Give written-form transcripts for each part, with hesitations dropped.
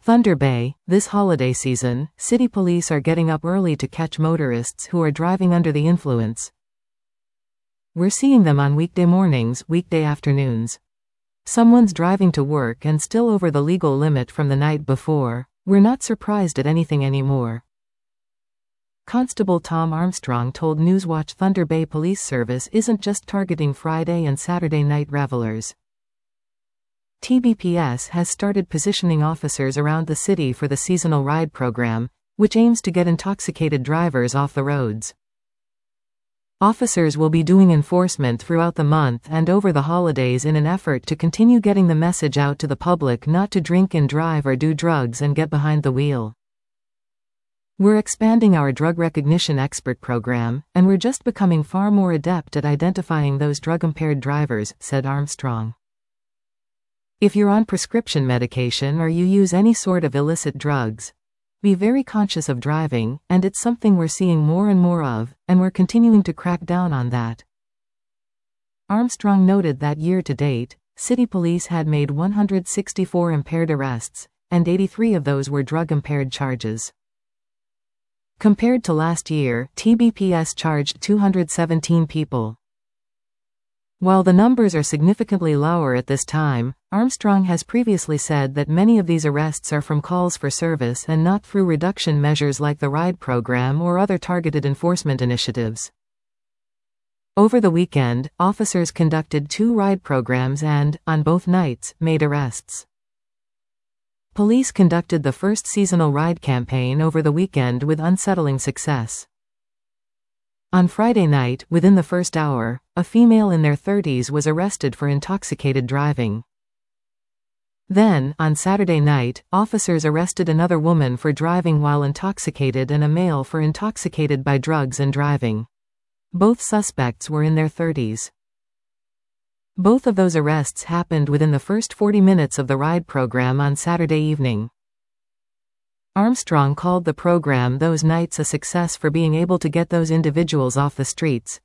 Thunder Bay, this holiday season, city police are getting up early to catch motorists who are driving under the influence. We're seeing them on weekday mornings, weekday afternoons. Someone's driving to work and still over the legal limit from the night before. We're not surprised at anything anymore. Constable Tom Armstrong told Newswatch Thunder Bay Police Service isn't just targeting Friday and Saturday night revelers. TBPS has started positioning officers around the city for the seasonal ride program, which aims to get intoxicated drivers off the roads. Officers will be doing enforcement throughout the month and over the holidays in an effort to continue getting the message out to the public not to drink and drive or do drugs and get behind the wheel. We're expanding our drug recognition expert program, and we're just becoming far more adept at identifying those drug-impaired drivers, said Armstrong. If you're on prescription medication or you use any sort of illicit drugs, be very conscious of driving, and it's something we're seeing more and more of, and we're continuing to crack down on that. Armstrong noted that year-to-date, city police had made 164 impaired arrests, and 83 of those were drug-impaired charges. Compared to last year, TBPS charged 217 people. While the numbers are significantly lower at this time, Armstrong has previously said that many of these arrests are from calls for service and not through reduction measures like the RIDE program or other targeted enforcement initiatives. Over the weekend, officers conducted 2 RIDE programs and, on both nights, made arrests. Police conducted the first seasonal RIDE campaign over the weekend with unsettling success. On Friday night, within the first hour, a female in their 30s was arrested for intoxicated driving. Then, on Saturday night, officers arrested another woman for driving while intoxicated and a male for intoxicated by drugs and driving. Both suspects were in their 30s. Both of those arrests happened within the first 40 minutes of the RIDE program on Saturday evening. Armstrong called the program those nights a success for being able to get those individuals off the streets.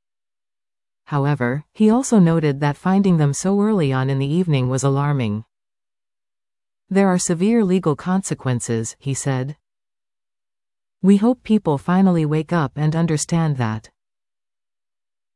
However, he also noted that finding them so early on in the evening was alarming. There are severe legal consequences, he said. We hope people finally wake up and understand that.